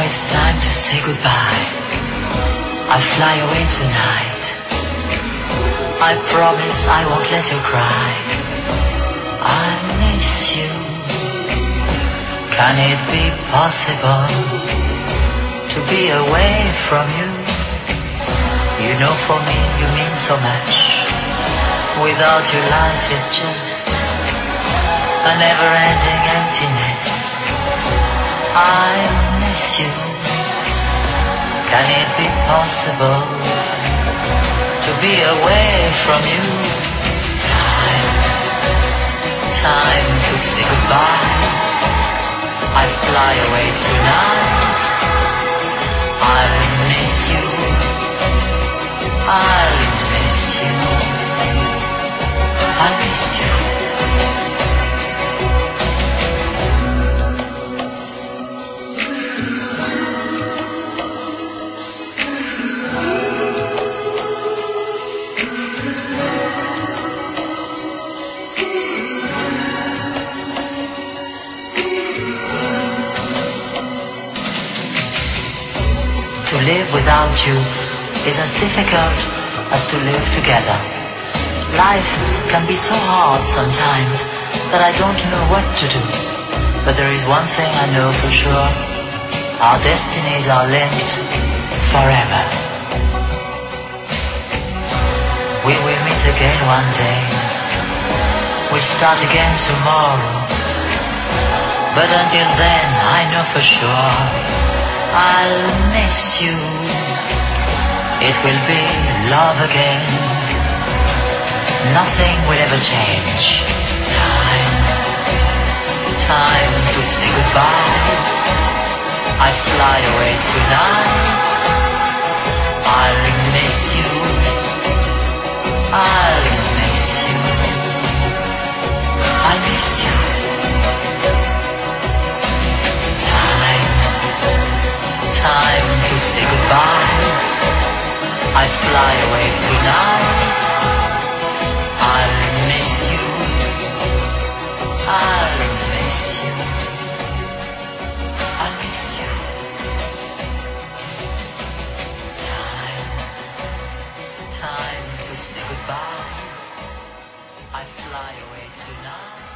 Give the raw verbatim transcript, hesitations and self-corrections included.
it's time to say goodbye. I fly away tonight. I promise I won't let you cry. I miss you. Can it be possible to be away from you? You know, for me you mean so much. Without you life is just a never-ending emptiness. I miss you. Can it be possible to be away from you? Time, time to say goodbye. I fly away tonight. I'll miss you. I'll miss you. I'll miss you. To live without you is as difficult as to live together. Life can be so hard sometimes that I don't know what to do. But there is one thing I know for sure. Our destinies are linked forever. We will meet again one day. We'll start again tomorrow. But until then, I know for sure I'll miss you. It will be love again. Nothing will ever change. Time, time to say goodbye. I fly away tonight. I'll miss you. I'll miss you. I'll miss you. Time to say goodbye. I fly away tonight. I'll miss you. I'll miss you. I'll miss you. Time, time to say goodbye. I fly away tonight.